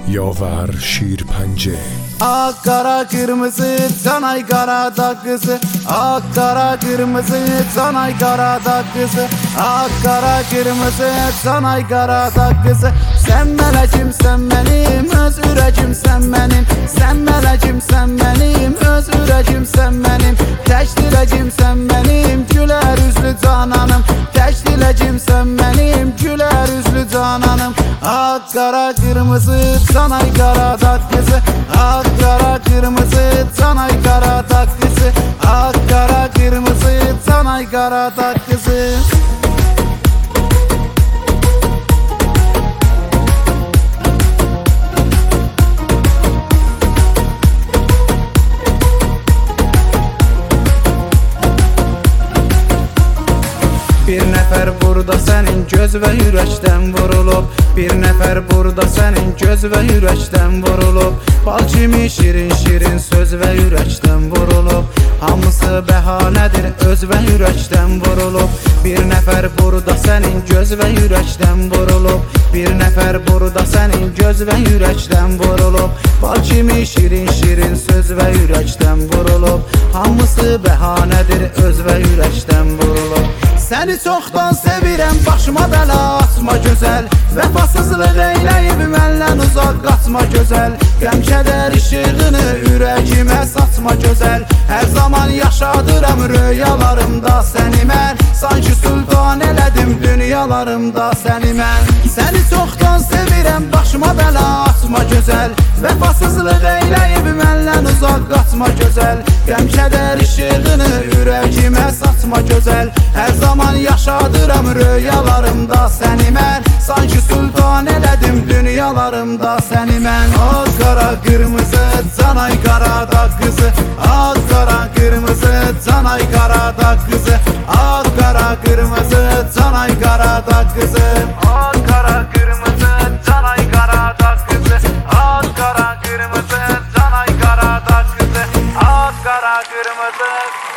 Yaver Şirpence. Ak kara kırmızı canay karada kızı, ak kara kırmızı canay karada kızı, ak kara kırmızı canay karada kızı. Sen melekim sen benim, öz ürecim sen benim. Sen melekim sen benim, öz ürecim sen benim. Tek dilecim sen benim, güler yüzlü cananım. Tek dilecim sen benim, güler yüzlü cananım. Ak kara kırmızı canay karada kızı, ak kara kırmızı canay karada kızı, ak kara kırmızı canay karada kızı. Bir nefer burada senin göz ve yürekten vurulup, bir nefer burada senin göz ve yürekten vurulup, bal kimi şirin şirin söz ve yürekten vurulup, hamısı behanedir öz ve yürekten vurulup. Bir nefer burada senin göz ve yürekten vurulup, bir nefer burada senin göz ve yürekten vurulup, bal kimi şirin şirin söz ve yürekten vurulup, hamısı behanedir öz ve yürekten vurulup. Seni çoxdan sevirəm, başıma bəla açma gözəl. Vəfasızlıq eyləyib məndən uzaq qaçma gözəl. Qəm kədər işığını ürəyimə saçma gözəl. Hər zaman yaşadıram rüyalarımda səni mən, sanki sultan elədim dünyalarımda səni mən. Səni çoxdan sevirəm, başıma bəla açma gözəl. Vəfasızlıq eyləyib məndən uzaq qaçma gözəl. Qəm kədər işığını ürəyimə saçma gözəl. Hər zaman yaşadıram rüyalarımda səni mən, sanki sultan elədim dünyalarımda səni mən. Ak qara qırmızı canay qarada qızı, ak qara qırmızı canay qarada qızı, ak qara qırmızı canay qarada qızı, ak qara qırmızı canay qarada qızı, ak qara qırmızı canay qarada qızı, ak qara qırmızı